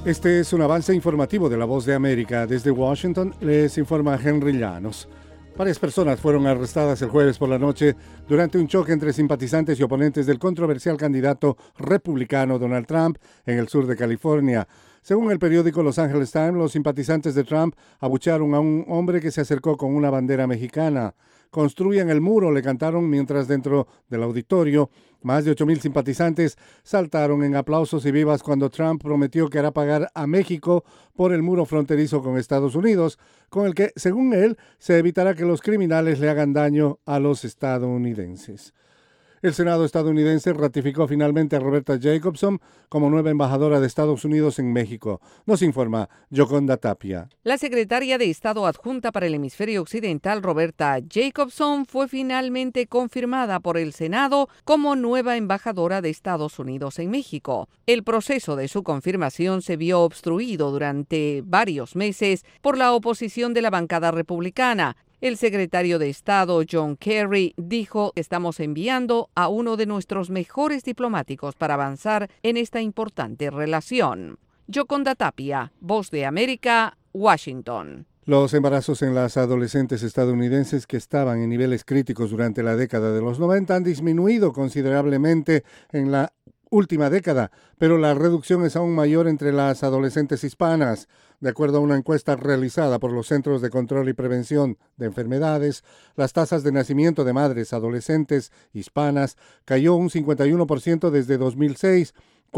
Este es un avance informativo de La Voz de América. Desde Washington les informa Henry Llanos. Varias personas fueron arrestadas el jueves por la noche durante un choque entre simpatizantes y oponentes del controversial candidato republicano Donald Trump en el sur de California. Según el periódico Los Angeles Times, los simpatizantes de Trump abuchearon a un hombre que se acercó con una bandera mexicana. Construyan el muro, le cantaron, mientras dentro del auditorio más de 8,000 simpatizantes saltaron en aplausos y vivas cuando Trump prometió que hará pagar a México por el muro fronterizo con Estados Unidos, con el que, según él, se evitará que los criminales le hagan daño a los estadounidenses. El Senado estadounidense ratificó finalmente a Roberta Jacobson como nueva embajadora de Estados Unidos en México. Nos informa Yoconda Tapia. La secretaria de Estado adjunta para el hemisferio occidental, Roberta Jacobson, fue finalmente confirmada por el Senado como nueva embajadora de Estados Unidos en México. El proceso de su confirmación se vio obstruido durante varios meses por la oposición de la bancada republicana. El secretario de Estado, John Kerry, dijo: estamos enviando a uno de nuestros mejores diplomáticos para avanzar en esta importante relación. Yoconda Tapia, Voz de América, Washington. Los embarazos en las adolescentes estadounidenses que estaban en niveles críticos durante la década de los 90 han disminuido considerablemente en la última década, pero la reducción es aún mayor entre las adolescentes hispanas. De acuerdo a una encuesta realizada por los Centros de Control y Prevención de Enfermedades, las tasas de nacimiento de madres adolescentes hispanas cayó un 51% desde 2006,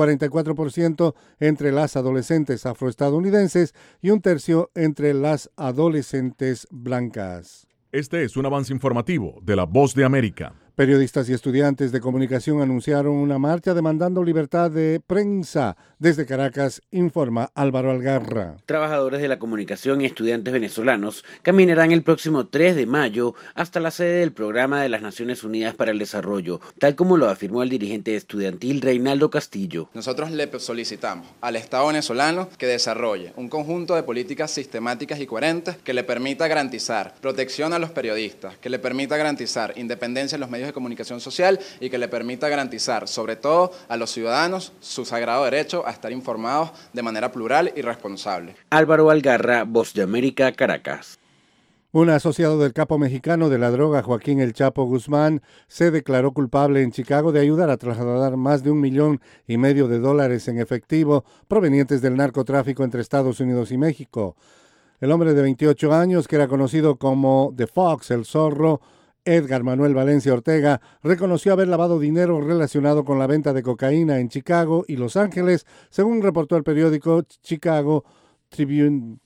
44% entre las adolescentes afroestadounidenses y un tercio entre las adolescentes blancas. Este es un avance informativo de La Voz de América. Periodistas y estudiantes de comunicación anunciaron una marcha demandando libertad de prensa. Desde Caracas, informa Álvaro Algarra. Trabajadores de la comunicación y estudiantes venezolanos caminarán el próximo 3 de mayo hasta la sede del Programa de las Naciones Unidas para el Desarrollo, tal como lo afirmó el dirigente estudiantil Reinaldo Castillo. Nosotros le solicitamos al Estado venezolano que desarrolle un conjunto de políticas sistemáticas y coherentes que le permita garantizar protección a los periodistas, que le permita garantizar independencia en los medios de comunicación social y que le permita garantizar, sobre todo a los ciudadanos, su sagrado derecho a estar informados de manera plural y responsable. Álvaro Algarra, Voz de América, Caracas. Un asociado del capo mexicano de la droga, Joaquín El Chapo Guzmán, se declaró culpable en Chicago de ayudar a trasladar más de $1,5 millones de dólares en efectivo provenientes del narcotráfico entre Estados Unidos y México. El hombre de 28 años, que era conocido como The Fox, el Zorro, Edgar Manuel Valencia Ortega, reconoció haber lavado dinero relacionado con la venta de cocaína en Chicago y Los Ángeles, según reportó el periódico Chicago Tribune.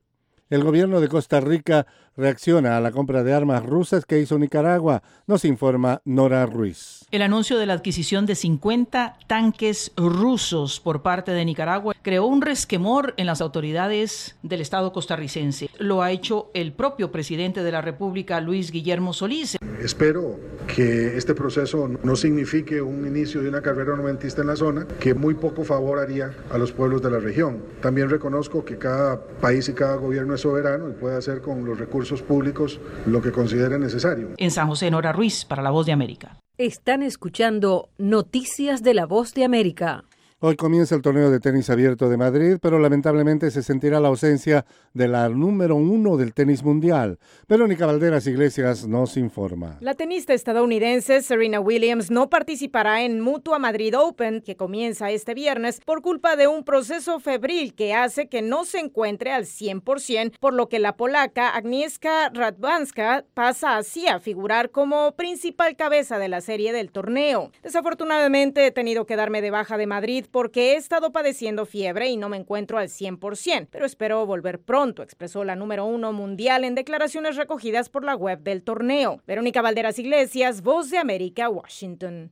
El gobierno de Costa Rica reacciona a la compra de armas rusas que hizo Nicaragua, nos informa Nora Ruiz. El anuncio de la adquisición de 50 tanques rusos por parte de Nicaragua creó un resquemor en las autoridades del Estado costarricense. Lo ha hecho el propio presidente de la República, Luis Guillermo Solís. Espero que este proceso no signifique un inicio de una carrera armamentista en la zona, que muy poco favor haría a los pueblos de la región. También reconozco que cada país y cada gobierno es soberano y puede hacer con los recursos públicos lo que considere necesario. En San José, Nora Ruiz, para La Voz de América. Están escuchando Noticias de La Voz de América. Hoy comienza el torneo de tenis abierto de Madrid, pero lamentablemente se sentirá la ausencia de la número 1 del tenis mundial. Verónica Valderas Iglesias nos informa. La tenista estadounidense Serena Williams no participará en Mutua Madrid Open, que comienza este viernes, por culpa de un proceso febril que hace que no se encuentre al 100%, por lo que la polaca Agnieszka Radwanska pasa así a figurar como principal cabeza de la serie del torneo. Desafortunadamente he tenido que darme de baja de Madrid porque he estado padeciendo fiebre y no me encuentro al 100%, pero espero volver pronto, expresó la número 1 mundial en declaraciones recogidas por la web del torneo. Verónica Valderas Iglesias, Voz de América, Washington.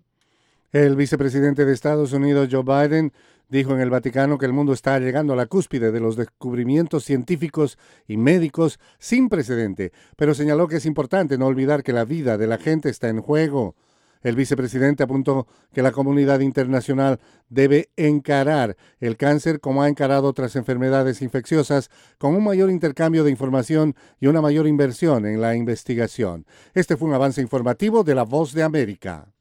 El vicepresidente de Estados Unidos, Joe Biden, dijo en el Vaticano que el mundo está llegando a la cúspide de los descubrimientos científicos y médicos sin precedente, pero señaló que es importante no olvidar que la vida de la gente está en juego. El vicepresidente apuntó que la comunidad internacional debe encarar el cáncer como ha encarado otras enfermedades infecciosas, con un mayor intercambio de información y una mayor inversión en la investigación. Este fue un avance informativo de La Voz de América.